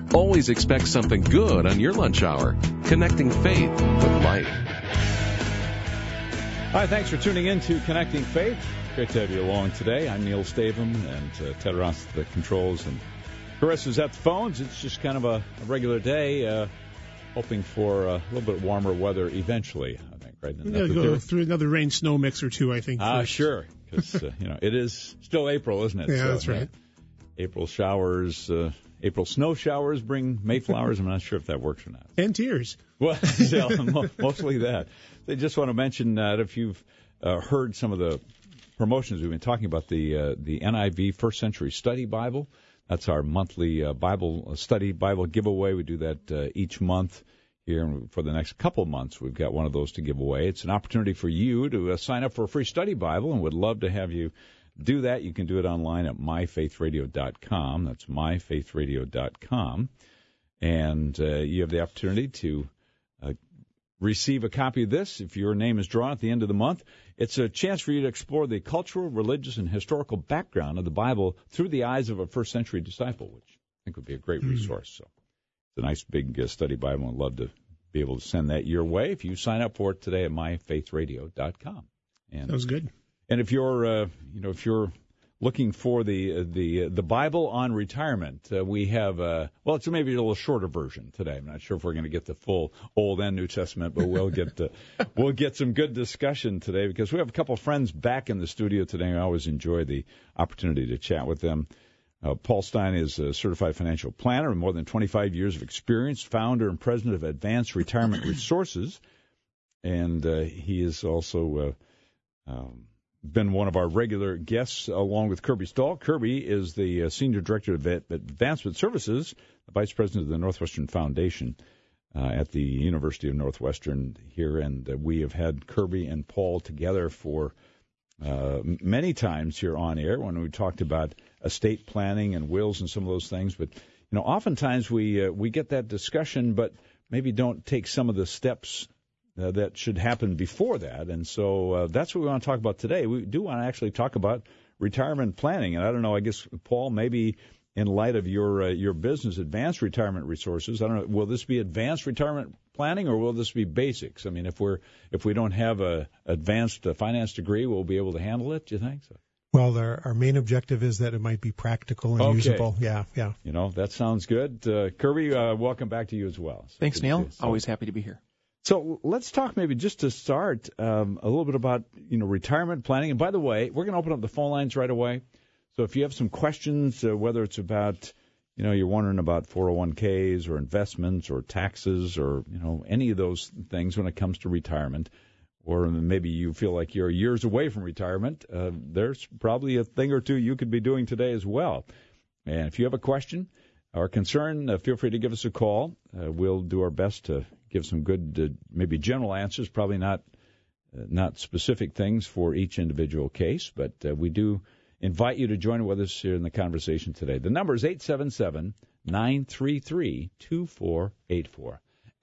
Always expect something good on your lunch hour. Connecting Faith with life. Hi, thanks for tuning in to Connecting Faith. Great to have you along today. I'm Neil Stavum, and Ted Ross at the controls, and Chris is at the phones. It's just kind of a regular day, hoping for a little bit warmer weather eventually, I think, right? We're going to go through another rain-snow mix or two, I think. Sure, because, it is still April, isn't it? Yeah, so, that's right. April showers, April snow showers bring Mayflowers. I'm not sure if that works or not. And tears. Well, yeah, mostly that. They just want to mention that if you've heard some of the promotions we've been talking about, the NIV First Century Study Bible. That's our monthly Bible study Bible giveaway. We do that each month here. And for the next couple of months, we've got one of those to give away. It's an opportunity for you to sign up for a free study Bible, and would love to have you do that. You can do it online at myfaithradio.com. That's myfaithradio.com. And you have the opportunity to receive a copy of this if your name is drawn at the end of the month. It's a chance for you to explore the cultural, religious, and historical background of the Bible through the eyes of a first-century disciple, which I think would be a great resource. So it's a nice big study Bible. I'd love to be able to send that your way if you sign up for it today at myfaithradio.com. Sounds good. And if you're, if you're looking for the Bible on retirement, we have it's maybe a little shorter version today. I'm not sure if we're going to get the full Old and New Testament, but we'll get some good discussion today because we have a couple of friends back in the studio today. I always enjoy the opportunity to chat with them. Paul Stein is a certified financial planner with more than 25 years of experience, founder and president of Advanced Retirement Resources, and he is also been one of our regular guests along with Kirby Stahl. Kirby is the Senior Director of Advancement Services, the Vice President of the Northwestern Foundation at the University of Northwestern here. And we have had Kirby and Paul together for many times here on air when we talked about estate planning and wills and some of those things. But, oftentimes we get that discussion, but maybe don't take some of the steps that should happen before that. And so that's what we want to talk about today. We do want to actually talk about retirement planning. And I don't know, I guess, Paul, maybe in light of your business, Advanced Retirement Resources, I don't know, will this be advanced retirement planning or will this be basics? I mean, if we don't have a advanced finance degree, we'll be able to handle it, do you think? So. Well, our main objective is that it might be practical and usable. Yeah. That sounds good. Kirby, welcome back to you as well. So thanks, Neil. Always happy to be here. So let's talk maybe just to start a little bit about, retirement planning. And by the way, we're going to open up the phone lines right away. So if you have some questions, whether it's about, you're wondering about 401ks or investments or taxes or, any of those things when it comes to retirement, or maybe you feel like you're years away from retirement, there's probably a thing or two you could be doing today as well. And if you have a question or concern, feel free to give us a call. We'll do our best to give some good, maybe general answers, probably not specific things for each individual case, but we do invite you to join with us here in the conversation today. The number is 877-933-2484.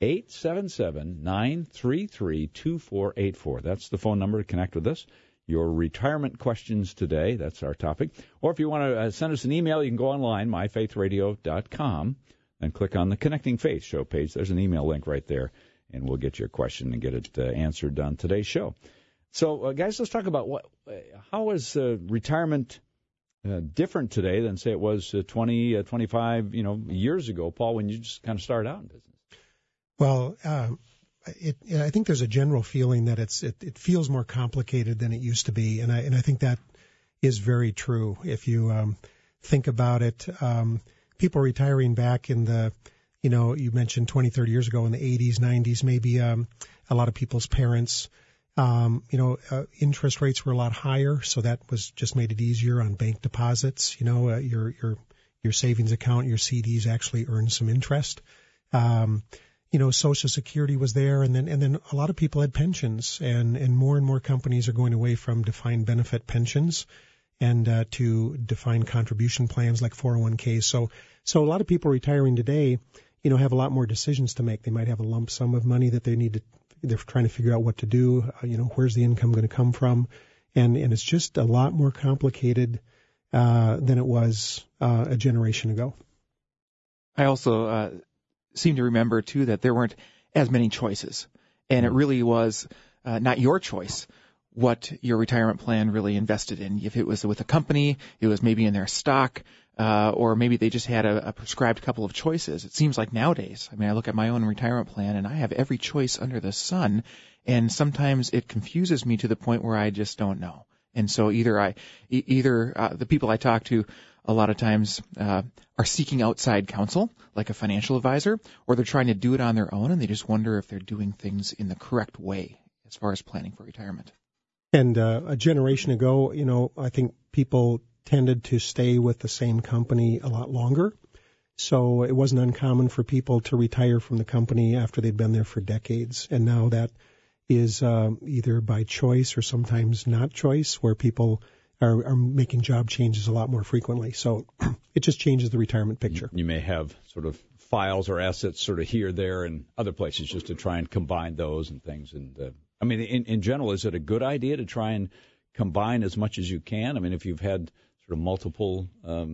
877-933-2484. That's the phone number to connect with us. Your retirement questions today, that's our topic. Or if you want to send us an email, you can go online, myfaithradio.com, and click on the Connecting Faith show page. There's an email link right there, and we'll get your question and get it answered on today's show. So, guys, let's talk about how is retirement different today than, say, it was 20, 25 years ago, Paul, when you just kind of started out in business? Well, I think there's a general feeling that it feels more complicated than it used to be, and I think that is very true. If you think about it, people retiring back in the, you mentioned 20, 30 years ago in the 80s, 90s, maybe a lot of people's parents, interest rates were a lot higher, so that was just made it easier on bank deposits. Your savings account, your CDs actually earned some interest. Social Security was there, and then a lot of people had pensions, and more companies are going away from defined benefit pensions and to defined contribution plans like 401ks. So a lot of people retiring today, have a lot more decisions to make. They might have a lump sum of money that they're trying to figure out what to do. Where's the income going to come from? And it's just a lot more complicated than it was a generation ago. I also seem to remember, too, that there weren't as many choices. And it really was not your choice what your retirement plan really invested in. If it was with a company, it was maybe in their stock, or maybe they just had a prescribed couple of choices. It seems like nowadays, I look at my own retirement plan and I have every choice under the sun, and sometimes it confuses me to the point where I just don't know. And so either the people I talk to a lot of times are seeking outside counsel, like a financial advisor, or they're trying to do it on their own, and they just wonder if they're doing things in the correct way as far as planning for retirement. And a generation ago, I think people tended to stay with the same company a lot longer. So it wasn't uncommon for people to retire from the company after they'd been there for decades. And now that is either by choice or sometimes not choice, where people are making job changes a lot more frequently. So it just changes the retirement picture. You may have sort of files or assets sort of here, there, and other places just to try and combine those and things. And in general, is it a good idea to try and combine as much as you can? If you've had sort of multiple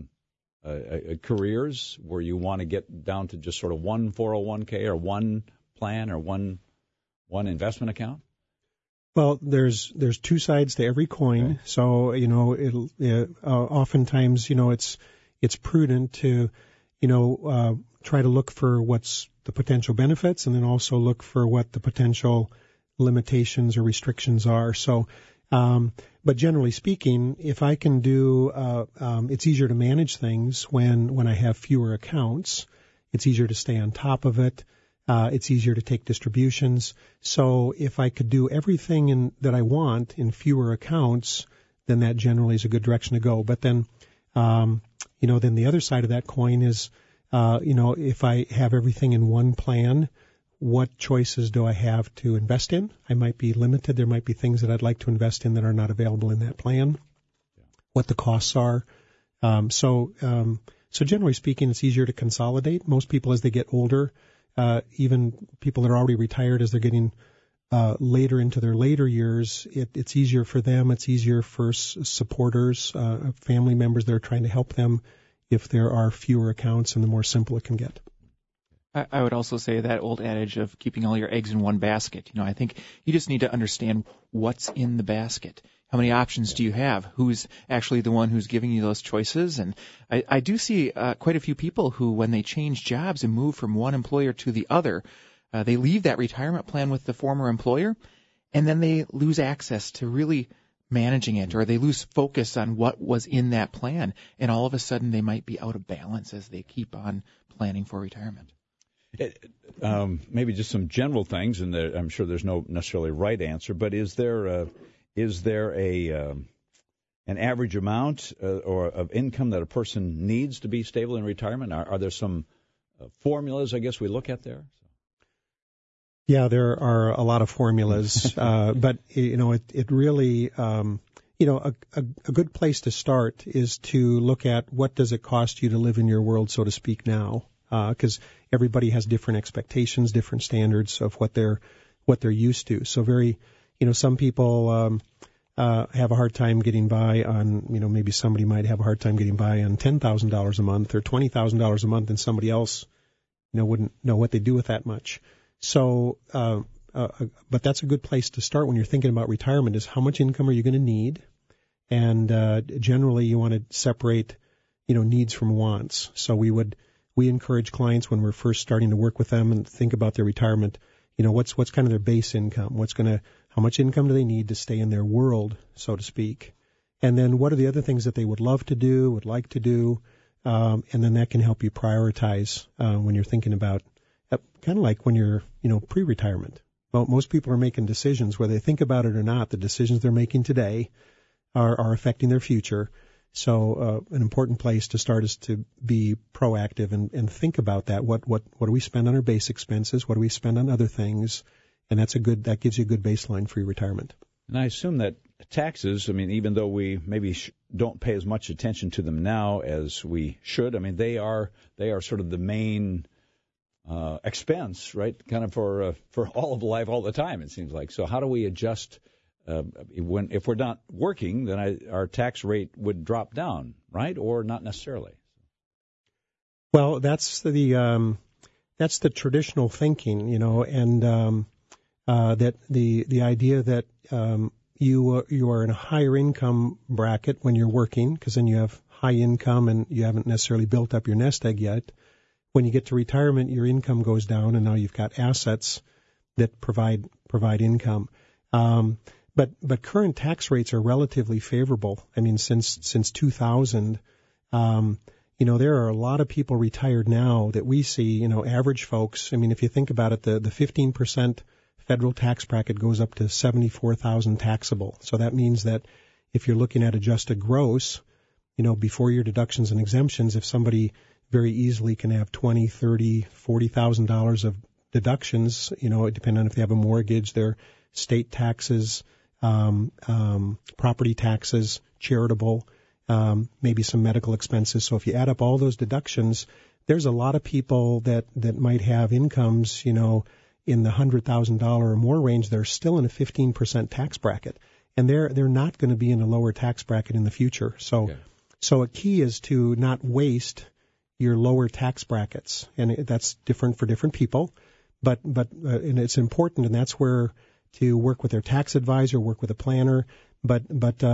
careers where you want to get down to just sort of one 401k or one plan or one investment account? Well, there's two sides to every coin. Okay. So, oftentimes, it's prudent to, try to look for what's the potential benefits and then also look for what the potential limitations or restrictions are. So, but generally speaking, if I can do, it's easier to manage things when I have fewer accounts. It's easier to stay on top of it. It's easier to take distributions. So if I could do everything that I want in fewer accounts, then that generally is a good direction to go. But then, then the other side of that coin is, if I have everything in one plan, what choices do I have to invest in? I might be limited. There might be things that I'd like to invest in that are not available in that plan. What the costs are. So generally speaking, it's easier to consolidate. Most people, as they get older, even people that are already retired, as they're getting later into their later years, it's easier for them. It's easier for supporters, family members that are trying to help them if there are fewer accounts, and the more simple it can get. I would also say that old adage of keeping all your eggs in one basket. I think you just need to understand what's in the basket. How many options do you have? Who's actually the one who's giving you those choices? And I do see quite a few people who, when they change jobs and move from one employer to the other, they leave that retirement plan with the former employer, and then they lose access to really managing it, or they lose focus on what was in that plan, and all of a sudden they might be out of balance as they keep on planning for retirement. Maybe just some general things, and I'm sure there's no necessarily right answer, but is there an average amount or of income that a person needs to be stable in retirement? Are there some formulas, I guess, we look at there? Yeah, there are a lot of formulas, but it really, a good place to start is to look at what does it cost you to live in your world, so to speak, now, because everybody has different expectations, different standards of what they're used to. So some people have a hard time getting by on, maybe somebody might have a hard time getting by on $10,000 a month or $20,000 a month, and somebody else, wouldn't know what they do with that much. So, but that's a good place to start when you're thinking about retirement, is how much income are you going to need? And generally you want to separate, needs from wants. So we encourage clients when we're first starting to work with them and think about their retirement, what's kind of their base income? How much income do they need to stay in their world, so to speak? And then what are the other things that they would love to do, would like to do? And then that can help you prioritize when you're thinking about, kind of like when you're, pre-retirement. Well, most people are making decisions, whether they think about it or not. The decisions they're making today are affecting their future. So an important place to start is to be proactive and think about that. What do we spend on our base expenses? What do we spend on other things? And that gives you a good baseline for your retirement. And I assume that taxes, even though we maybe don't pay as much attention to them now as we should, they are sort of the main expense, right? Kind of for all of life, all the time, it seems like. So how do we adjust? If we're not working, then our tax rate would drop down, right? Or not necessarily? Well, that's the traditional thinking, and that the idea that you are in a higher income bracket when you're working, because then you have high income and you haven't necessarily built up your nest egg yet. When you get to retirement, your income goes down, and now you've got assets that provide income. But current tax rates are relatively favorable. I mean, since 2000, there are a lot of people retired now that we see, average folks. I mean, if you think about it, the 15% federal tax bracket goes up to $74,000 taxable. So that means that if you're looking at adjusted gross, before your deductions and exemptions, if somebody very easily can have $20,000, $30,000, $40,000 of deductions, depending on if they have a mortgage, their state taxes, property taxes, charitable, maybe some medical expenses. So if you add up all those deductions, there's a lot of people that might have incomes, in the $100,000 or more range. They're still in a 15% tax bracket, and they're not going to be in a lower tax bracket in the future. So a key is to not waste your lower tax brackets, and that's different for different people. But and it's important, and that's where to work with their tax advisor, work with a planner, but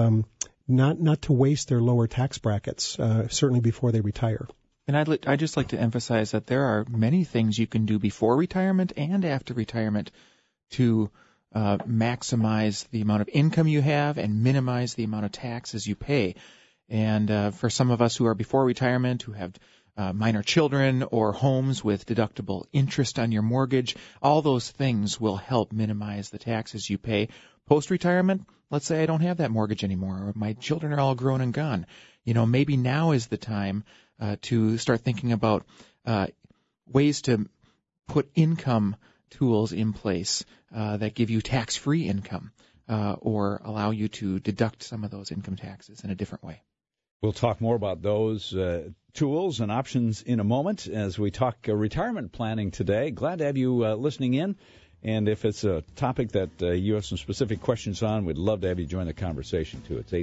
not to waste their lower tax brackets, certainly before they retire. And I'd just like to emphasize that there are many things you can do before retirement and after retirement to maximize the amount of income you have and minimize the amount of taxes you pay. And for some of us who are before retirement, who have minor children or homes with deductible interest on your mortgage, all those things will help minimize the taxes you pay. Post-retirement, let's say I don't have that mortgage anymore, or my children are all grown and gone. Maybe now is the time to start thinking about ways to put income tools in place that give you tax-free income or allow you to deduct some of those income taxes in a different way. We'll talk more about those tools and options in a moment as we talk retirement planning today. Glad to have you listening in. And if it's a topic that you have some specific questions on, we'd love to have you join the conversation, too. It's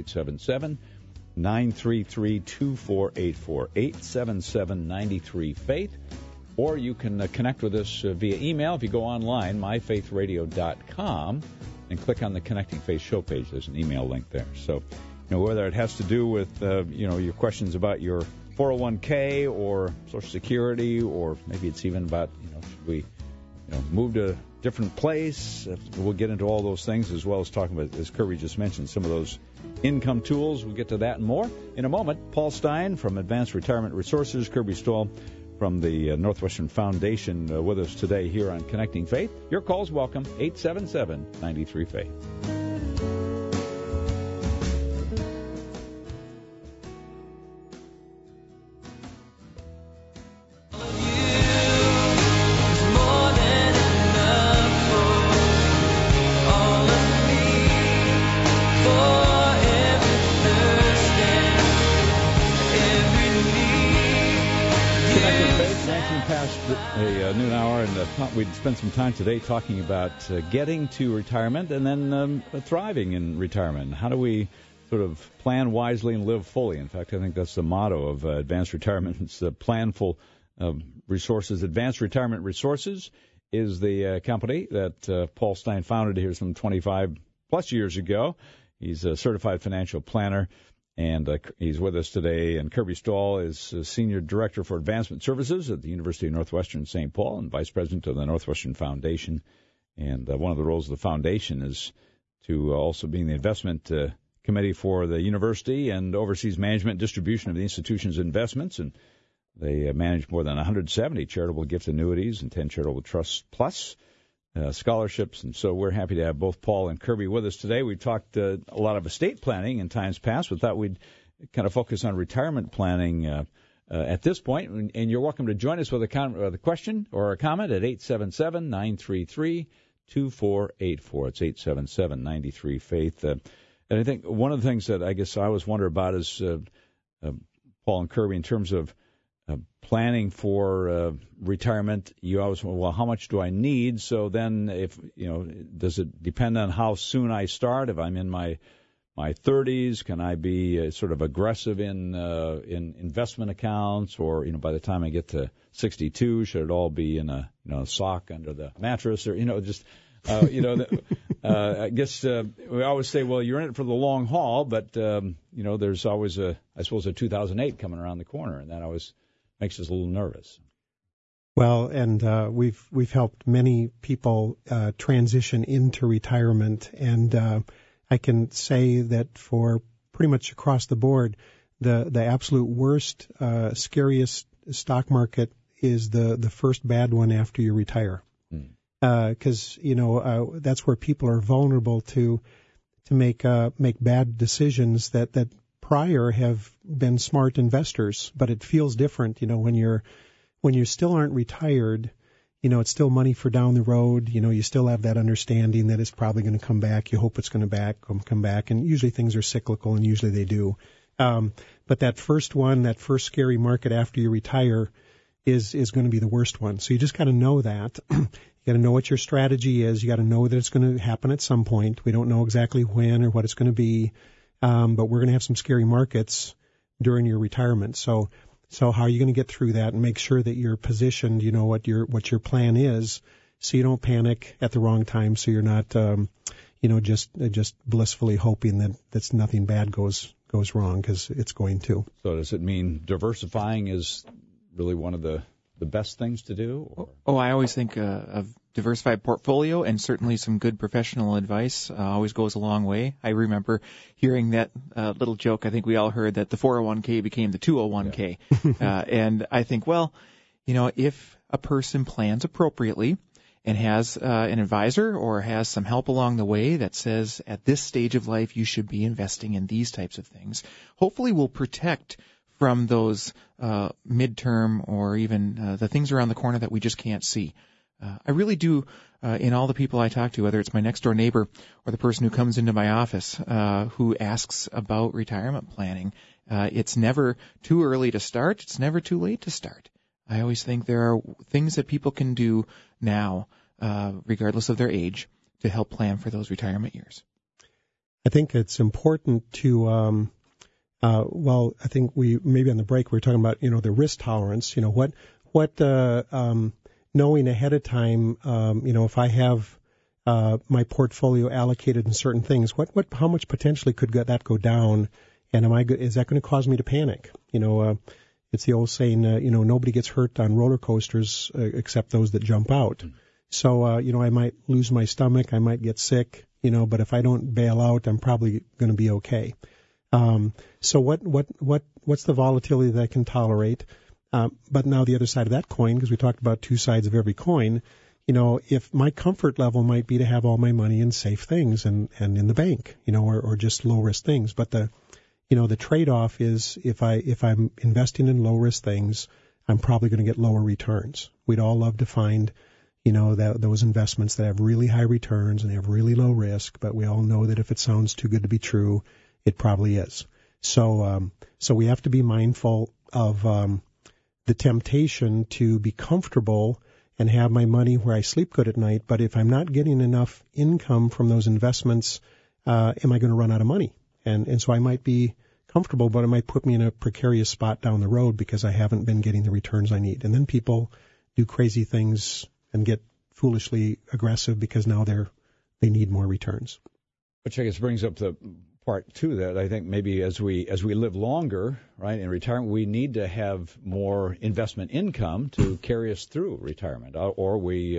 877-933-2484, 877-93-FAITH. Or you can connect with us via email. If you go online, myfaithradio.com, and click on the Connecting Faith show page. There's an email link there. So, whether it has to do with, your questions about your 401k or Social Security, or maybe it's even about, should we, move to a different place? We'll get into all those things, as well as talking about, as Kirby just mentioned, some of those income tools. We'll get to that and more in a moment. Paul Stein from Advanced Retirement Resources, Kirby Stahl from the Northwestern Foundation with us today here on Connecting Faith. Your calls welcome, 877-93-FAITH. We'd spend some time today talking about getting to retirement and then thriving in retirement. How do we sort of plan wisely and live fully? In fact, I think that's the motto of Advanced Retirement. It's planful resources. Advanced Retirement Resources is the company that Paul Stein founded here some 25-plus years ago. He's a certified financial planner, and he's with us today. And Kirby Stahl is Senior Director for Advancement Services at the University of Northwestern St. Paul and Vice President of the Northwestern Foundation. And one of the roles of the foundation is to also being the investment committee for the university and oversees management and distribution of the institution's investments. And they manage more than 170 charitable gift annuities and 10 charitable trusts plus scholarships. And so we're happy to have both Paul and Kirby with us today. We've talked a lot of estate planning in times past, but thought we'd kind of focus on retirement planning at this point. And you're welcome to join us with a question or a comment at 877-933-2484. It's 877-93-FAITH. And I think one of the things that I guess I always wonder about is, Paul and Kirby, in terms of planning for retirement, you always, well, how much do I need? So then, if does it depend on how soon I start? If I'm in my my 30s? Can I be sort of aggressive in investment accounts, or by the time I get to 62, should it all be in a sock under the mattress, or just I guess we always say, well, you're in it for the long haul, but there's always a 2008 coming around the corner, and that always makes us a little nervous. Well, and we've helped many people transition into retirement, and I can say that for pretty much across the board, the absolute worst, scariest stock market is the first bad one after you retire, because that's where people are vulnerable to make bad decisions that prior have been smart investors, but it feels different, when you still aren't retired. It's still money for down the road. You still have that understanding that it's probably going to come back. You hope it's going to come back. And usually things are cyclical, and usually they do. But that first scary market after you retire is going to be the worst one. So you just got to know that. You got to know what your strategy is. You got to know that it's going to happen at some point. We don't know exactly when or what it's going to be. But we're going to have some scary markets during your retirement. So how are you going to get through that and make sure that you're positioned, what your plan is, so you don't panic at the wrong time, so you're not, just blissfully hoping that nothing bad goes wrong, because it's going to. So does it mean diversifying is really one of the best things to do? Or? Oh, I always think of diversified portfolio, and certainly some good professional advice always goes a long way. I remember hearing that little joke. I think we all heard that the 401k became the 201k. Yeah. And I think, well, if a person plans appropriately and has an advisor or has some help along the way that says at this stage of life you should be investing in these types of things, hopefully will protect from those midterm or even the things around the corner that we just can't see. I really do, in all the people I talk to, whether it's my next door neighbor or the person who comes into my office who asks about retirement planning, it's never too early to start. It's never too late to start. I always think there are things that people can do now, regardless of their age, to help plan for those retirement years. I think it's important to I think maybe on the break we were talking about, the risk tolerance, knowing ahead of time, if I have my portfolio allocated in certain things, how much potentially could that go down, and is that going to cause me to panic? It's the old saying, nobody gets hurt on roller coasters except those that jump out. So, I might lose my stomach, I might get sick, but if I don't bail out, I'm probably going to be okay. So what's the volatility that I can tolerate? But now the other side of that coin, because we talked about two sides of every coin, if my comfort level might be to have all my money in safe things and in the bank, or just low risk things. But the trade-off is if I'm investing in low risk things, I'm probably going to get lower returns. We'd all love to find, those investments that have really high returns and have really low risk, but we all know that if it sounds too good to be true, it probably is. So we have to be mindful of the temptation to be comfortable and have my money where I sleep good at night. But if I'm not getting enough income from those investments, am I going to run out of money? And so I might be comfortable, but it might put me in a precarious spot down the road because I haven't been getting the returns I need. And then people do crazy things and get foolishly aggressive because now they need more returns. Which I guess brings up the part two that I think maybe as we live longer, right, in retirement, we need to have more investment income to carry us through retirement, or we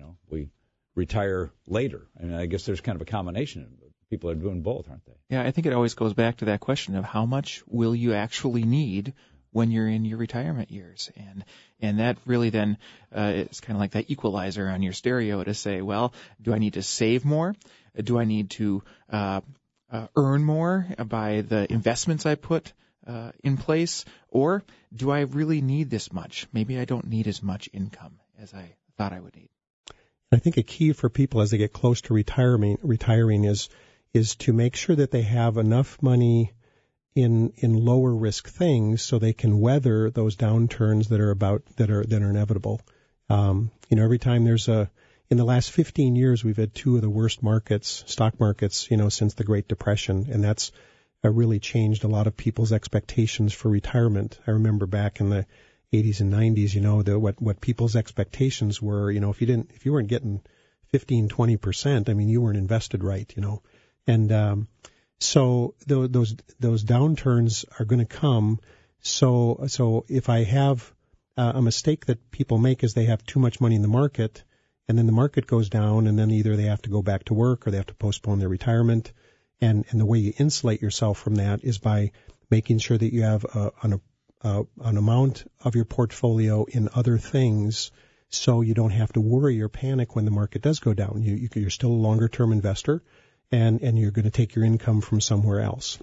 retire later. I mean, I guess there's kind of a combination. People are doing both, aren't they? Yeah, I think it always goes back to that question of how much will you actually need when you're in your retirement years, and that really then it's kind of like that equalizer on your stereo to say, well, do I need to save more? Do I need to earn more by the investments I put in place, or do I really need this much? Maybe I don't need as much income as I thought I would need. I think a key for people as they get close to retiring is to make sure that they have enough money in lower risk things so they can weather those downturns that are inevitable. Every time there's in the last 15 years, we've had two of the worst markets, stock markets, since the Great Depression, and that's really changed a lot of people's expectations for retirement. I remember back in the 80s and 90s, what people's expectations were, if you weren't getting 15-20%, I mean, you weren't invested right, and so those downturns are going to come. So if I have a mistake that people make is they have too much money in the market, and then the market goes down, and then either they have to go back to work or they have to postpone their retirement. And the way you insulate yourself from that is by making sure that you have an amount of your portfolio in other things, so you don't have to worry or panic when the market does go down. You're still a longer-term investor, and you're going to take your income from somewhere else.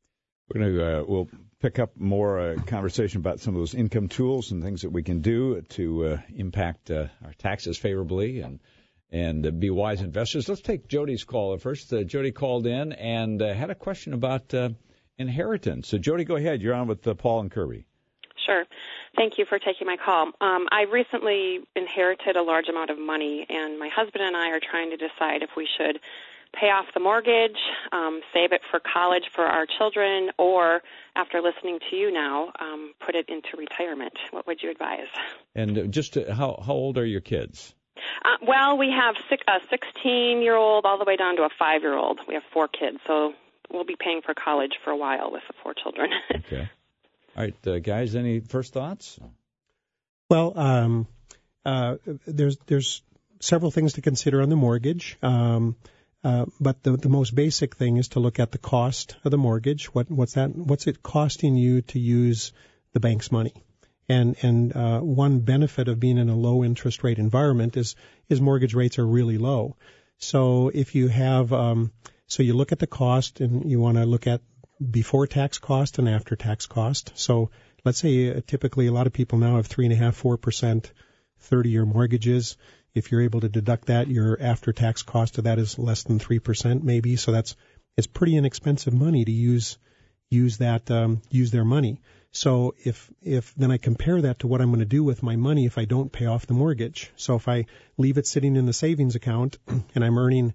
We'll pick up more conversation about some of those income tools and things that we can do to impact our taxes favorably and be wise investors. Let's take Jody's call first. Jody called in and had a question about inheritance. So, Jody, go ahead. You're on with Paul and Kirby. Sure. Thank you for taking my call. I recently inherited a large amount of money, and my husband and I are trying to decide if we should pay off the mortgage, save it for college for our children, or, after listening to you now, put it into retirement. What would you advise? And just how old are your kids? Well, we have a 16-year-old all the way down to a 5-year-old. We have 4 kids, so we'll be paying for college for a while with the 4 children. Okay. All right, guys, any first thoughts? Well, there's several things to consider on the mortgage. But the most basic thing is to look at the cost of the mortgage. What's it costing you to use the bank's money? And one benefit of being in a low interest rate environment is mortgage rates are really low. So if you have, so you look at the cost, and you want to look at before tax cost and after tax cost. So let's say typically a lot of people now have 3.5-4% 30-year mortgages. If you're able to deduct that, your after-tax cost of that is less than 3% maybe. So it's pretty inexpensive money to use their money. So if then I compare that to what I'm going to do with my money if I don't pay off the mortgage. So if I leave it sitting in the savings account and I'm earning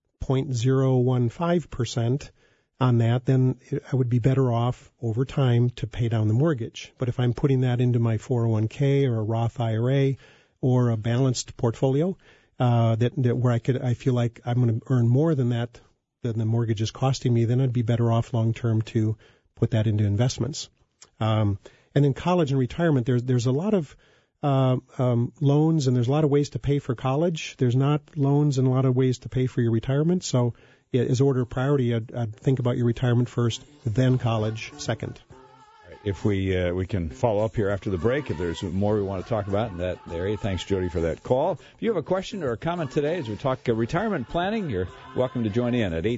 0.015% on that, then I would be better off over time to pay down the mortgage. But if I'm putting that into my 401k or a Roth IRA or a balanced portfolio, that where I feel like I'm going to earn more than that than the mortgage is costing me, then I'd be better off long term to put that into investments. And in college and retirement, there's a lot of loans, and there's a lot of ways to pay for college. There's not loans and a lot of ways to pay for your retirement. So as order of priority, I'd think about your retirement first, then college second. If we can follow up here after the break, if there's more we want to talk about in that area. Thanks, Jody, for that call. If you have a question or a comment today as we talk retirement planning, you're welcome to join in at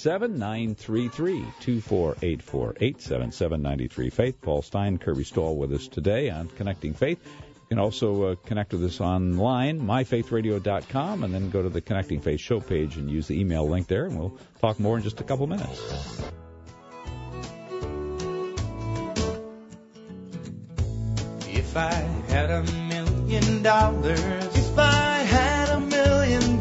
877-933-2484, 877-93-FAITH. Paul Stein, Kirby Stoll with us today on Connecting Faith. You can also connect with us online, myfaithradio.com, and then go to the Connecting Faith show page and use the email link there, and we'll talk more in just a couple minutes. If I had $1 million, if I had $1 million,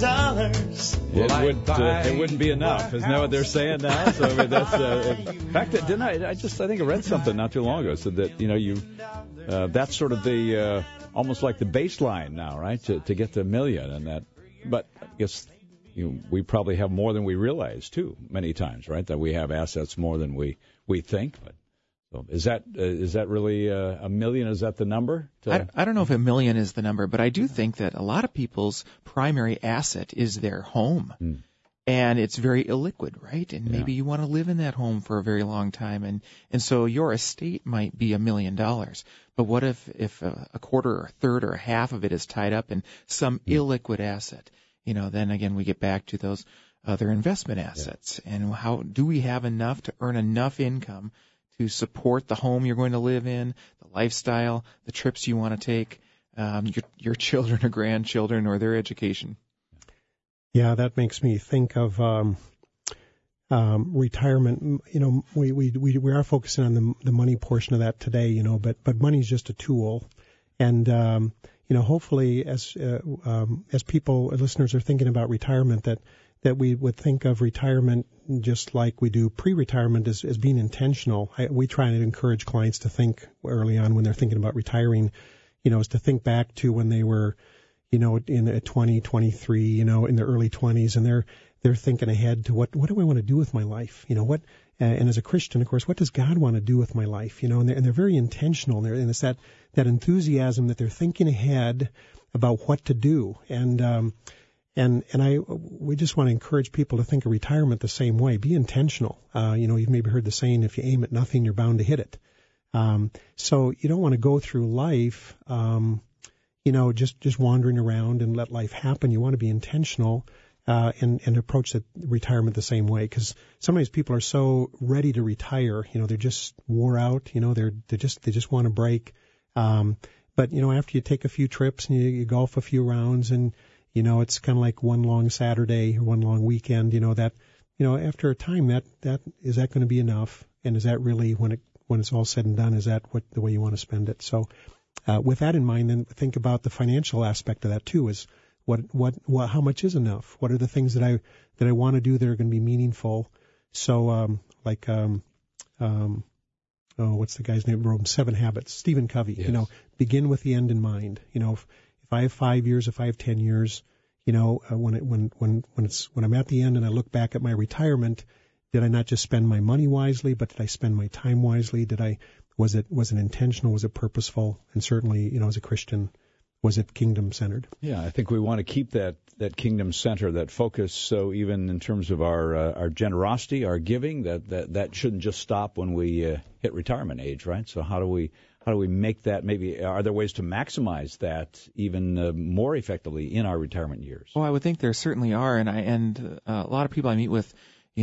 it wouldn't be enough. Isn't that what they're saying now? So I mean, that's in fact, I think I read something not too long ago said that that's sort of the almost like the baseline now, right? To get to $1 million, and that. But I guess we probably have more than we realize too. Many times, right? That we have assets more than we think, but. So is that really $1 million? Is that the number? I don't know if $1 million is the number, but I do think that a lot of people's primary asset is their home. And it's very illiquid, right? And maybe you want to live in that home for a very long time. And so your estate might be $1 million. But what if a quarter or a third or a half of it is tied up in some illiquid asset? Then again, we get back to those other investment assets. Yeah. And how do we have enough to earn enough income to support the home you're going to live in, the lifestyle, the trips you want to take, your children or grandchildren or their education? Yeah, that makes me think of retirement. We are focusing on the money portion of that today, but money's just a tool. And, hopefully as people, listeners are thinking about retirement, that we would think of retirement just like we do pre-retirement as being intentional. We try to encourage clients to think early on when they're thinking about retiring, is to think back to when they were, in 20, 23, in their early 20s, and they're thinking ahead to what do I want to do with my life? And as a Christian, of course, what does God want to do with my life? And they're very intentional. And it's that enthusiasm that they're thinking ahead about what to do. We just want to encourage people to think of retirement the same way. Be intentional. You've maybe heard the saying, if you aim at nothing, you're bound to hit it. So you don't want to go through life, just wandering around and let life happen. You want to be intentional, and approach the retirement the same way. Because sometimes people are so ready to retire, they're just wore out, they just want to break. But after you take a few trips and you golf a few rounds and, it's kind of like one long Saturday or one long weekend, after a time that is that going to be enough? And is that really, when it's all said and done, is that the way you want to spend it? So, with that in mind, then think about the financial aspect of that too, is how much is enough? What are the things that I want to do that are going to be meaningful? So, what's the guy's name? Wrote 7 Habits, Stephen Covey. Yes. Begin with the end in mind. If I have 5 years, if I have 10 years, when I'm at the end and I look back at my retirement, did I not just spend my money wisely, but did I spend my time wisely? Was it intentional? Was it purposeful? And certainly, as a Christian, was it kingdom centered? Yeah, I think we want to keep that kingdom center, that focus. So even in terms of our generosity, our giving, that shouldn't just stop when we hit retirement age, right? So how do we make that? Maybe are there ways to maximize that even more effectively in our retirement years? Well, I would think there certainly are, and a lot of people I meet with,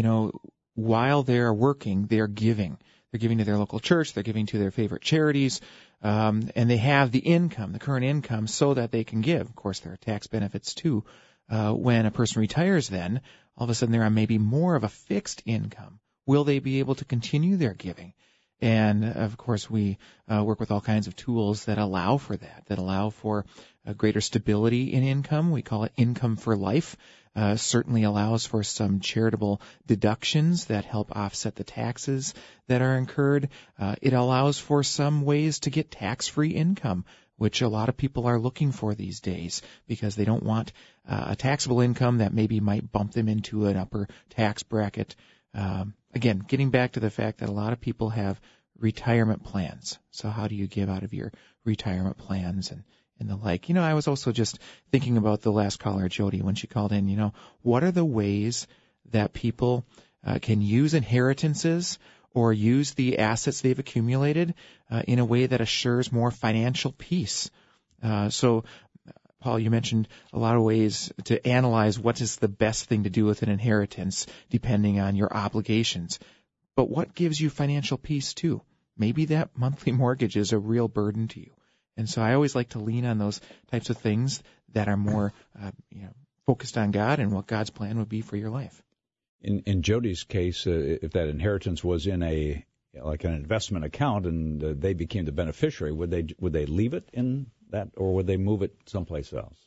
while they're working, they're giving. They're giving to their local church. They're giving to their favorite charities. And they have the income, the current income, so that they can give. Of course, there are tax benefits, too. When a person retires then, all of a sudden they're on maybe more of a fixed income. Will they be able to continue their giving? And, of course, we work with all kinds of tools that allow for that allow for a greater stability in income. We call it income for life. Certainly allows for some charitable deductions that help offset the taxes that are incurred. It allows for some ways to get tax-free income, which a lot of people are looking for these days because they don't want a taxable income that maybe might bump them into an upper tax bracket. Again, getting back to the fact that a lot of people have retirement plans. So how do you give out of your retirement plans and the like? I was also just thinking about the last caller, Jody, when she called in, what are the ways that people can use inheritances or use the assets they've accumulated in a way that assures more financial peace? So, Paul, you mentioned a lot of ways to analyze what is the best thing to do with an inheritance depending on your obligations. But what gives you financial peace, too? Maybe that monthly mortgage is a real burden to you. And so I always like to lean on those types of things that are more focused on God and what God's plan would be for your life. In Jody's case, if that inheritance was in an investment account and they became the beneficiary, would they leave it in that, or would they move it someplace else?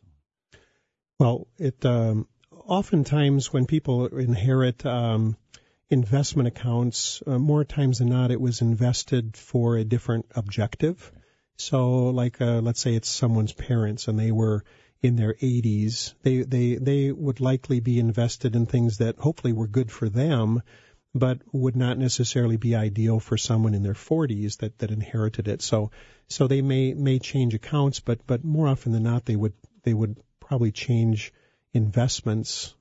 Well, it oftentimes when people inherit investment accounts, more times than not, it was invested for a different objective. So, let's say it's someone's parents and they were in their 80s, they would likely be invested in things that hopefully were good for them, but would not necessarily be ideal for someone in their 40s that inherited it. So they may change accounts, but more often than not, they would probably change investments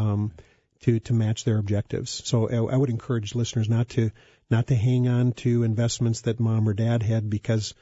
to match their objectives. So I would encourage listeners not to hang on to investments that mom or dad had because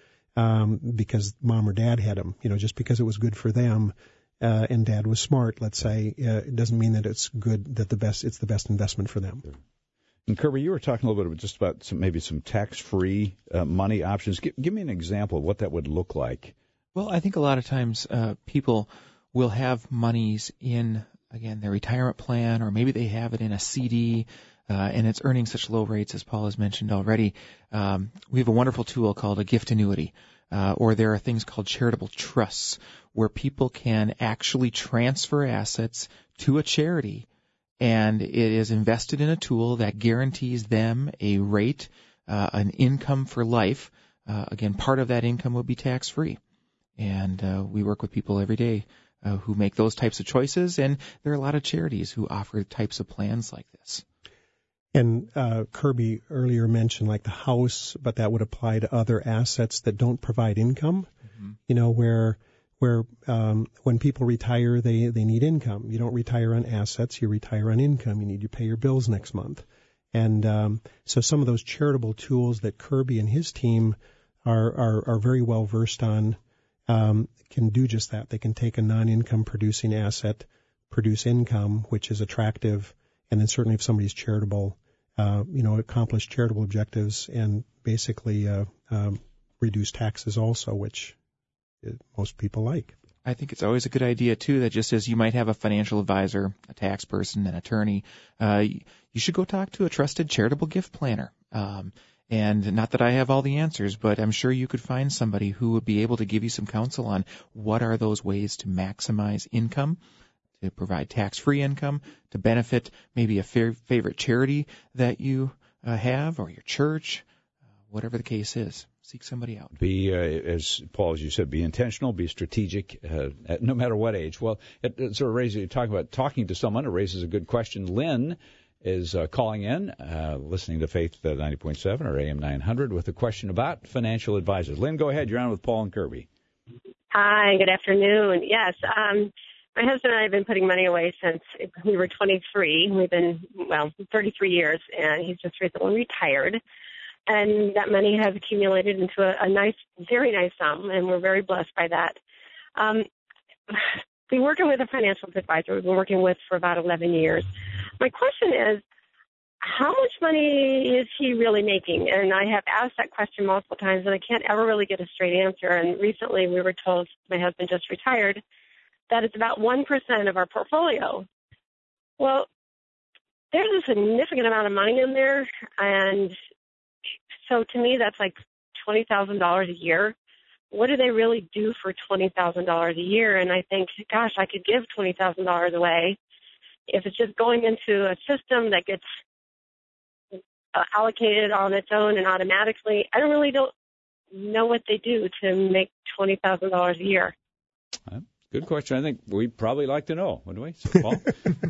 mom or dad had them, just because it was good for them, and dad was smart, let's say, it doesn't mean that it's good, that it's the best investment for them. And Kirby, you were talking a little bit just about some tax-free money options. Give me an example of what that would look like. Well, I think a lot of times people will have monies in, again, their retirement plan, or maybe they have it in a CD, and it's earning such low rates, as Paul has mentioned already. We have a wonderful tool called a gift annuity. or there are things called charitable trusts where people can actually transfer assets to a charity, and it is invested in a tool that guarantees them a rate, an income for life. Again, part of that income will be tax-free. And we work with people every day who make those types of choices, and there are a lot of charities who offer types of plans like this. And Kirby earlier mentioned like the house, but that would apply to other assets that don't provide income. Mm-hmm. You know, where when people retire, they need income. You don't retire on assets, you retire on income. You need to pay your bills next month. And so some of those charitable tools that Kirby and his team are very well versed on can do just that. They can take a non-income producing asset, produce income, which is attractive, and then certainly if somebody's charitable, accomplish charitable objectives and basically reduce taxes also, which most people like. I think it's always a good idea, too, that just as you might have a financial advisor, a tax person, an attorney, you should go talk to a trusted charitable gift planner. And not that I have all the answers, but I'm sure you could find somebody who would be able to give you some counsel on what are those ways to maximize income, to provide tax-free income, to benefit maybe a favorite charity that you have or your church, whatever the case is. Seek somebody out. Be, as Paul, as you said, be intentional, be strategic, no matter what age. Well, it sort of raises, you talk about talking to someone, it raises a good question. Lynn is calling in, listening to Faith 90.7 or AM 900 with a question about financial advisors. Lynn, go ahead. You're on with Paul and Kirby. Hi, good afternoon. Yes, my husband and I have been putting money away since we were 23. We've been, 33 years, and he's just recently retired. And that money has accumulated into a nice, very nice sum, and we're very blessed by that. Been working with a financial advisor we've been working with for about 11 years. My question is, how much money is he really making? And I have asked that question multiple times, and I can't ever really get a straight answer. And recently we were told, my husband just retired, that it's about 1% of our portfolio. Well, there's a significant amount of money in there, and so to me that's like $20,000 a year. What do they really do for $20,000 a year? And I think, gosh, I could give $20,000 away if it's just going into a system that gets allocated on its own and automatically. I don't know what they do to make $20,000 a year. Good question. I think we'd probably like to know, wouldn't we, so, Paul?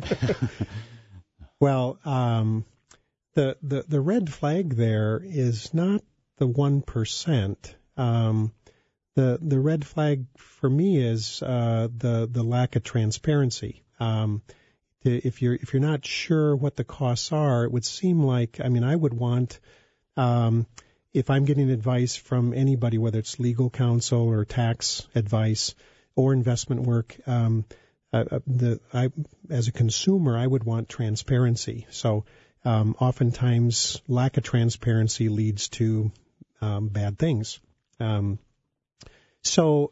Well, the red flag there is not the 1%. The red flag for me is the lack of transparency. If you're not sure what the costs are, it would seem like, I would want, if I'm getting advice from anybody, whether it's legal counsel or tax advice or investment work, as a consumer, I would want transparency. So oftentimes lack of transparency leads to bad things. So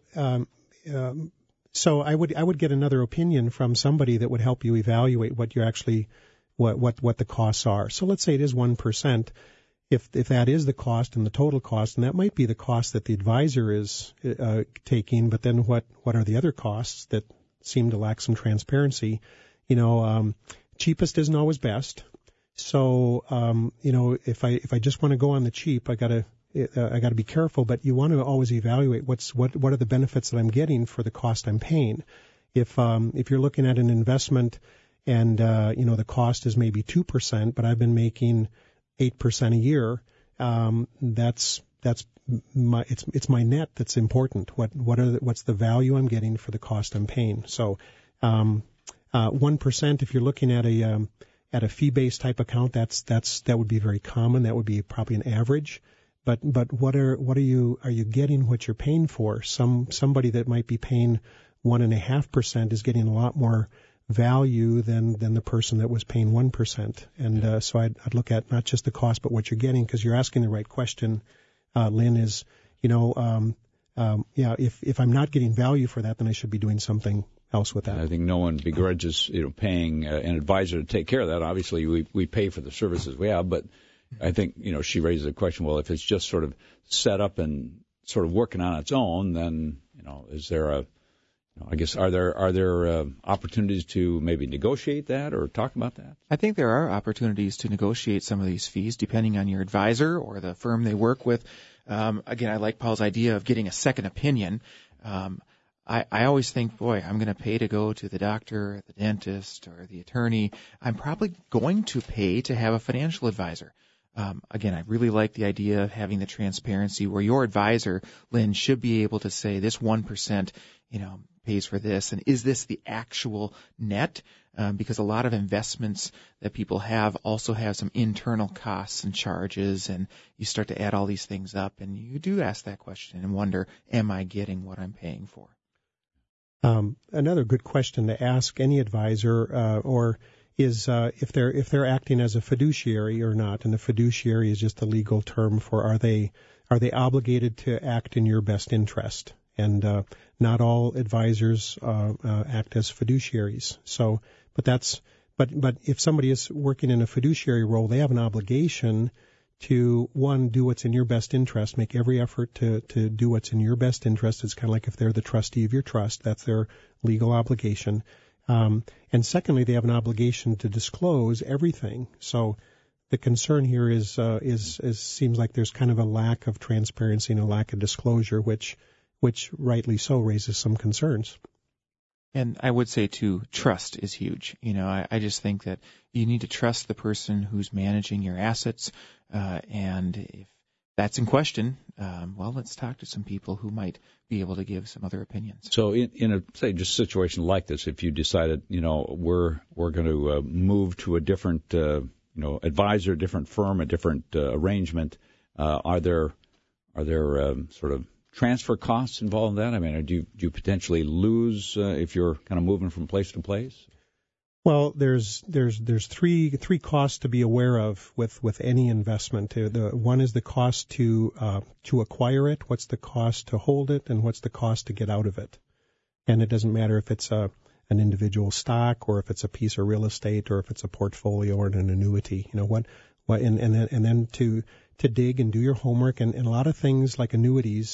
I would get another opinion from somebody that would help you evaluate what you're actually what the costs are. So let's say it is 1%. If that is the cost and the total cost, and that might be the cost that the advisor is taking, but then what are the other costs that seem to lack some transparency? Cheapest isn't always best. So if I just want to go on the cheap, I got to be careful, but you want to always evaluate what are the benefits that I'm getting for the cost I'm paying. If you're looking at an investment and the cost is maybe 2%, but I've been making 8% a year, it's my net that's important. What's the value I'm getting for the cost I'm paying? So 1%, if you're looking at a fee-based type account, that would be very common. That would be probably an average. But what are you getting what you're paying for? Somebody that might be paying 1.5% is getting a lot more value than the person that was paying 1%. And so I'd look at not just the cost, but what you're getting, because you're asking the right question, Lynn, is if I'm not getting value for that, then I should be doing something else with that. I think no one begrudges paying an advisor to take care of that. Obviously, we pay for the services we have, but I think she raises a question. Well, if it's just sort of set up and sort of working on its own, then is there I guess are there opportunities to maybe negotiate that or talk about that? I think there are opportunities to negotiate some of these fees depending on your advisor or the firm they work with. Again, I like Paul's idea of getting a second opinion. I always think, boy, I'm going to pay to go to the doctor, the dentist, or the attorney. I'm probably going to pay to have a financial advisor. Again, I really like the idea of having the transparency where your advisor, Lynn, should be able to say this 1%, pays for this, and is this the actual net? Because a lot of investments that people have also have some internal costs and charges, and you start to add all these things up, and you do ask that question and wonder, am I getting what I'm paying for? Another good question to ask any advisor is if they're acting as a fiduciary or not, and the fiduciary is just a legal term for are they obligated to act in your best interest? And not all advisors act as fiduciaries. So, but if somebody is working in a fiduciary role, they have an obligation to, one, do what's in your best interest, make every effort to do what's in your best interest. It's kind of like if they're the trustee of your trust, that's their legal obligation. And secondly, they have an obligation to disclose everything. So the concern here is seems like there's kind of a lack of transparency and a lack of disclosure, which rightly so raises some concerns. And I would say, too, trust is huge. I just think that you need to trust the person who's managing your assets. And if that's in question, let's talk to some people who might be able to give some other opinions. So in a, say, just situation like this, if you decided, we're going to move to a different, advisor, different firm, a different arrangement, are there sort of transfer costs involved in that? I mean, do you potentially lose if you're kind of moving from place to place? Well, there's three costs to be aware of with any investment. The one is the cost to acquire it, what's the cost to hold it, and what's the cost to get out of it. And it doesn't matter if it's an individual stock or if it's a piece of real estate or if it's a portfolio or an annuity. And then to dig and do your homework, and a lot of things like annuities,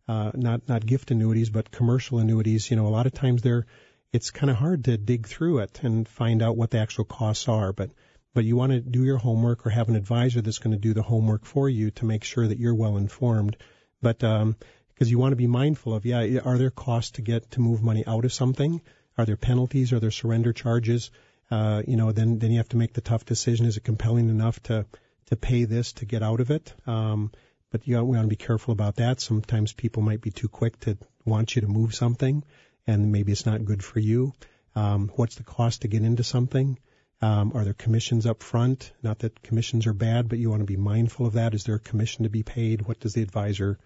not gift annuities but commercial annuities. A lot of times it's kind of hard to dig through it and find out what the actual costs are, but you want to do your homework or have an advisor that's going to do the homework for you to make sure that you're well informed. But because you want to be mindful of, are there costs to move money out of something? Are there penalties? Are there surrender charges? Then you have to make the tough decision. Is it compelling enough to pay this to get out of it? But we want to be careful about that. Sometimes people might be too quick to want you to move something, and maybe it's not good for you. What's the cost to get into something? Are there commissions up front? Not that commissions are bad, but you want to be mindful of that. Is there a commission to be paid? What's the advisor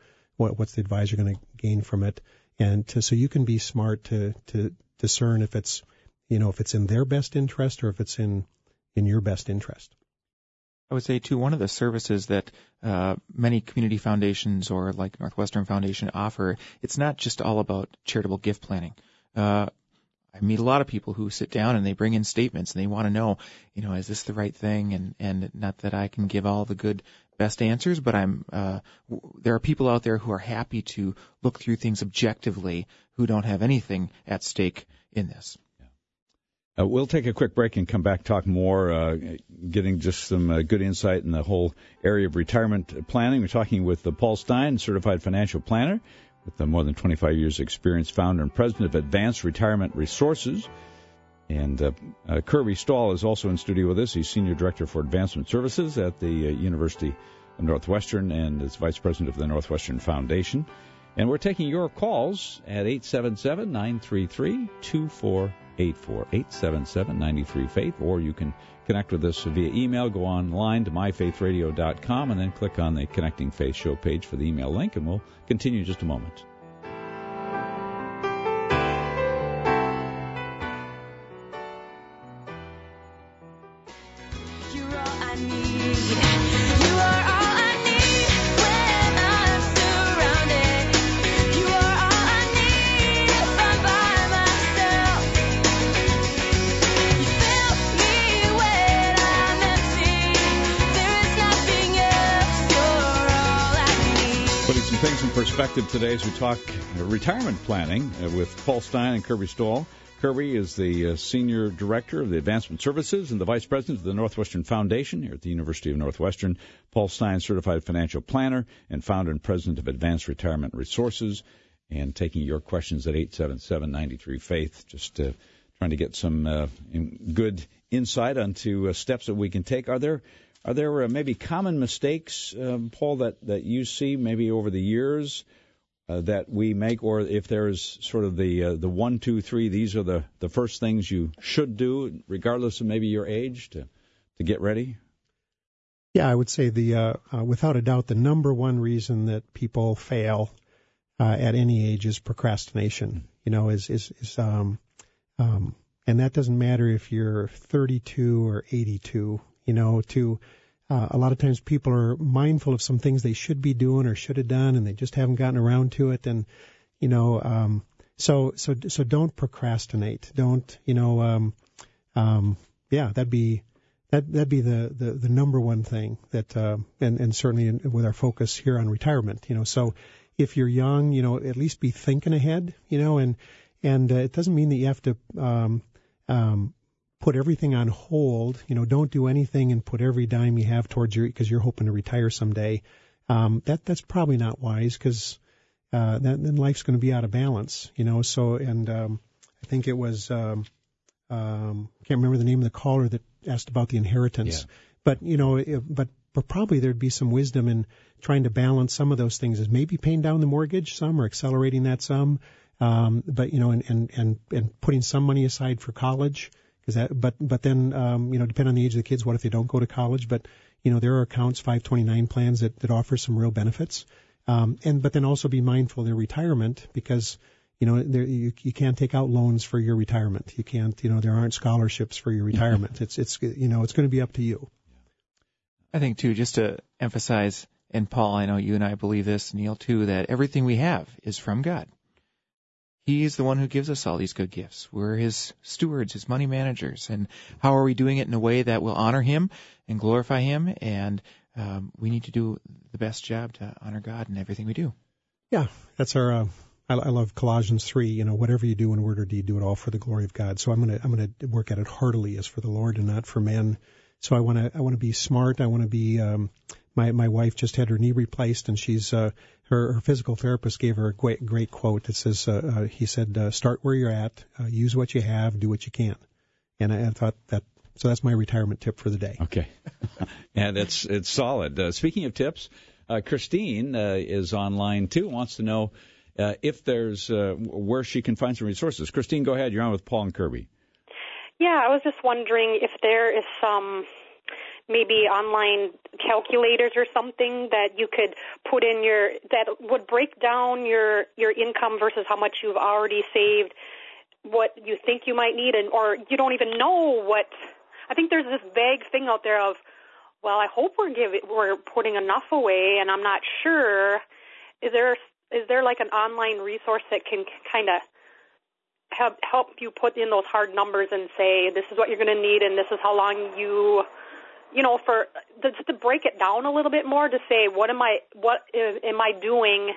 going to gain from it? And so you can be smart to discern if it's in their best interest or if it's in your best interest. I would say, too, one of the services that many community foundations or like Northwestern Foundation offer, it's not just all about charitable gift planning. I meet a lot of people who sit down and they bring in statements and they want to know, is this the right thing? And not that I can give all the good, best answers, but there are people out there who are happy to look through things objectively who don't have anything at stake in this. We'll take a quick break and come back, talk more, getting just some good insight in the whole area of retirement planning. We're talking with Paul Stein, certified financial planner with more than 25 years experience, founder and president of Advanced Retirement Resources. And Kirby Stahl is also in studio with us. He's Senior Director for Advancement Services at the University of Northwestern and is Vice President of the Northwestern Foundation. And we're taking your calls at 877-933-2484, 877-93-FAITH, or you can connect with us via email. Go online to myfaithradio.com and then click on the Connecting Faith show page for the email link, and we'll continue in just a moment. Putting some things in perspective today as we talk retirement planning with Paul Stein and Kirby Stoll. Kirby is the Senior Director of the Advancement Services and the Vice President of the Northwestern Foundation here at the University of Northwestern. Paul Stein, Certified Financial Planner and Founder and President of Advanced Retirement Resources. And taking your questions at 877-93-FAITH. Just trying to get some good insight onto steps that we can take. Are there maybe common mistakes, Paul, that you see maybe over the years that we make, or if there's sort of the 1, 2, 3, these are the first things you should do, regardless of maybe your age, to get ready? Yeah, I would say without a doubt, the number one reason that people fail at any age is procrastination. And that doesn't matter if you're 32 or 82. A lot of times people are mindful of some things they should be doing or should have done, and they just haven't gotten around to it. And so don't procrastinate. Don't that'd be the number one thing that and certainly with our focus here on retirement. So if you're young, at least be thinking ahead. And it doesn't mean that you have to put everything on hold. Don't do anything and put every dime you have towards because you're hoping to retire someday. That's probably not wise, because then life's going to be out of balance. So I think it was can't remember the name of the caller that asked about the inheritance. Yeah. But probably there'd be some wisdom in trying to balance some of those things, as maybe paying down the mortgage some or accelerating that some, but and putting some money aside for college. But then depending on the age of the kids, what if they don't go to college? But there are accounts, 529 plans that offer some real benefits. But then also be mindful of their retirement, because you can't take out loans for your retirement. You can't there aren't scholarships for your retirement. It's going to be up to you. I think too, just to emphasize, and Paul, I know you and I believe this, Neil too, that everything we have is from God. He's the one who gives us all these good gifts. We're his stewards, his money managers. And how are we doing it in a way that will honor him and glorify him? And we need to do the best job to honor God in everything we do. Yeah, that's our. I love Colossians 3. Whatever you do in word or deed, do it all for the glory of God. So I'm gonna work at it heartily as for the Lord and not for men. So I want to be smart. I want to be. My wife just had her knee replaced, and she's her physical therapist gave her a great quote that says, he said, start where you're at, use what you have, do what you can. And I thought so that's my retirement tip for the day. Okay. And it's solid. Speaking of tips, Christine is online too, wants to know if there's where she can find some resources. Christine, go ahead. You're on with Paul and Kirby. Yeah, I was just wondering if there is some maybe online calculators or something that you could put in that would break down your income versus how much you've already saved, what you think you might need, or you don't even know what. I think there's this vague thing out there of, well, I hope we're putting enough away, and I'm not sure. Is there like an online resource that can kind of help you put in those hard numbers and say, this is what you're going to need, and this is how long just to break it down a little bit more, to say, what am I doing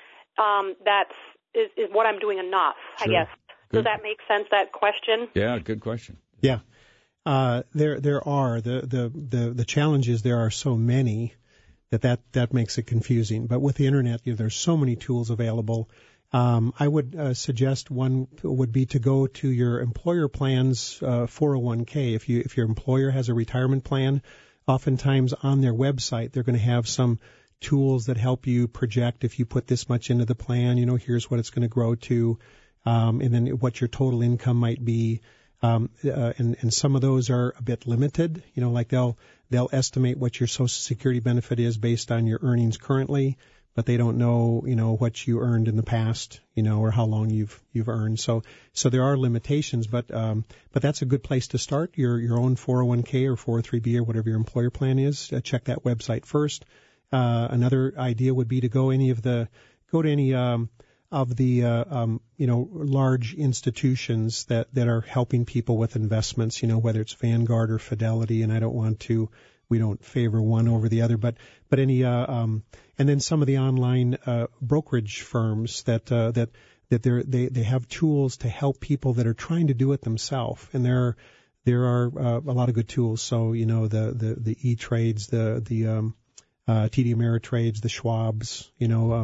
is what I'm doing enough, sure. I guess. Good. Does that make sense, that question? Yeah, good question. Yeah. There are the challenge is there are so many that makes it confusing. But with the internet, there's so many tools available. I would suggest one would be to go to your employer plan's 401k. If your employer has a retirement plan, oftentimes on their website they're going to have some tools that help you project, if you put this much into the plan, here's what it's going to grow to, and then what your total income might be. And some of those are a bit limited. Like they'll estimate what your Social Security benefit is based on your earnings currently, but they don't know, what you earned in the past, or how long you've earned. So there are limitations, but that's a good place to start. Your own 401k or 403b or whatever your employer plan is. Check that website first. Another idea would be to go to any of the large institutions that are helping people with investments. Whether it's Vanguard or Fidelity, and we don't favor one over the other, but any and then some of the online brokerage firms that they have tools to help people that are trying to do it themselves, and there are a lot of good tools. So the E-Trades, the TD Ameritrades, the Schwabs,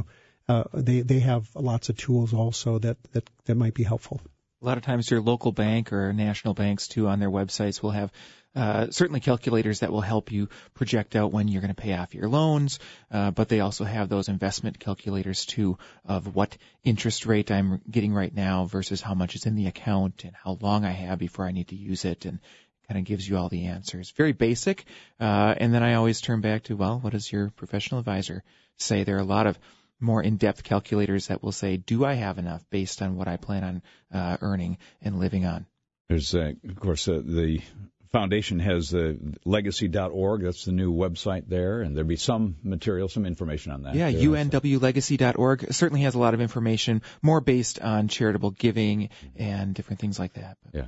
they have lots of tools also that might be helpful. A lot of times your local bank or national banks, too, on their websites will have certainly calculators that will help you project out when you're going to pay off your loans, but they also have those investment calculators, too, of what interest rate I'm getting right now versus how much is in the account and how long I have before I need to use it, and kind of gives you all the answers. Very basic, and then I always turn back to, well, what does your professional advisor say? There are a lot of more in-depth calculators that will say, do I have enough based on what I plan on earning and living on? There's, of course, the foundation has legacy.org. That's the new website there, and there'll be some material, some information on that. Yeah, unwlegacy.org certainly has a lot of information, more based on charitable giving and different things like that. Yeah,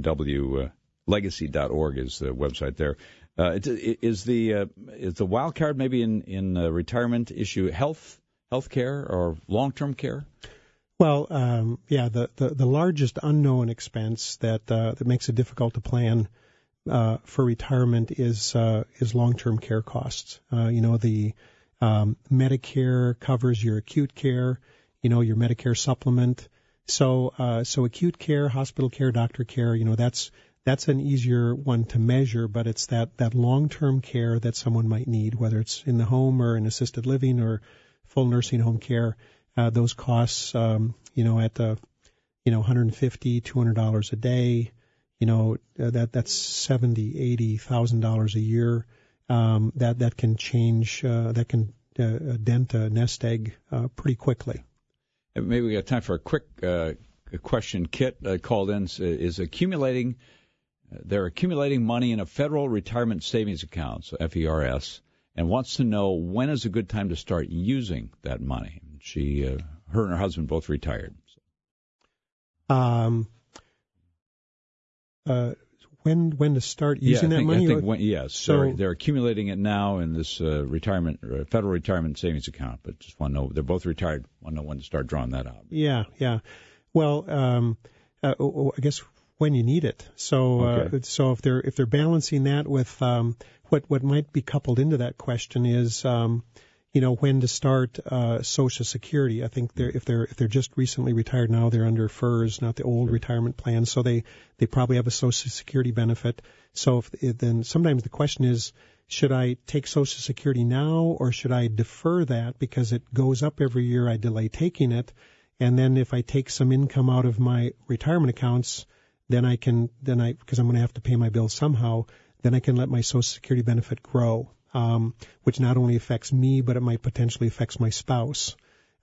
unwlegacy.org is the website there. Is the wild card maybe in retirement issue health care or long-term care? Well, the largest unknown expense that makes it difficult to plan for retirement is long-term care costs. The Medicare covers your acute care, your Medicare supplement. So acute care, hospital care, doctor care, that's an easier one to measure, but it's that long-term care that someone might need, whether it's in the home or in assisted living or full nursing home care. Those costs, at $150, $200 a day, that's $70,000, $80,000 a year. That can change, that can dent a nest egg pretty quickly. Maybe we got time for a quick question. Kit called in, is accumulating. They're accumulating money in a federal retirement savings account, so FERS, and wants to know when is a good time to start using that money. Her and her husband both retired. When to start using that money? Yes. So they're accumulating it now in this federal retirement savings account, but just want to know, they're both retired, want to know when to start drawing that out. Yeah. Well, I guess when you need it. So if they're balancing that with what might be coupled into that question is when to start Social Security. I think if they're just recently retired now, they're under FERS, not the old retirement plan, so they probably have a Social Security benefit. So then sometimes the question is, should I take Social Security now or should I defer that because it goes up every year? I delay taking it, and then if I take some income out of my retirement accounts, because I'm going to have to pay my bills somehow, then I can let my Social Security benefit grow. Which not only affects me, but it might potentially affect my spouse.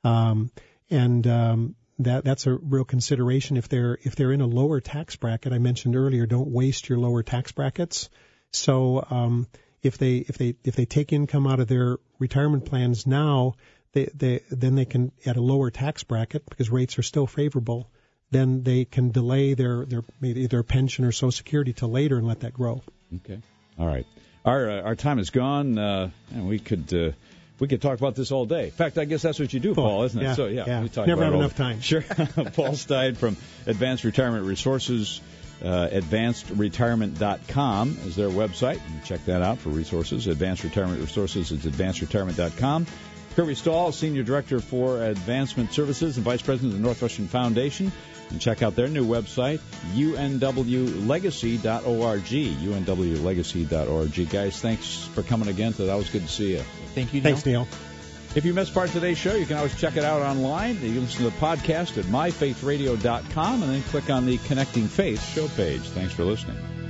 That's a real consideration if they're in a lower tax bracket. I mentioned earlier, don't waste your lower tax brackets. So if they take income out of their retirement plans now, then they can, at a lower tax bracket, because rates are still favorable, then they can delay their pension or Social Security till later and let that grow. Okay. All right. Our time is gone, and we could talk about this all day. In fact, I guess that's what you do, Paul, isn't it? Yeah, So we talk never about have enough time. Sure. Paul Stein from Advanced Retirement Resources. AdvancedRetirement.com is their website. You can check that out for resources. Advanced Retirement Resources is AdvancedRetirement.com. Kirby Stahl, Senior Director for Advancement Services and Vice President of the Northwestern Foundation. You can check out their new website, unwlegacy.org. unwlegacy.org. Guys, thanks for coming again. That was good to see you. Thank you, Neil. Thanks, Neil. If you missed part of today's show, you can always check it out online. You can listen to the podcast at myfaithradio.com and then click on the Connecting Faith show page. Thanks for listening.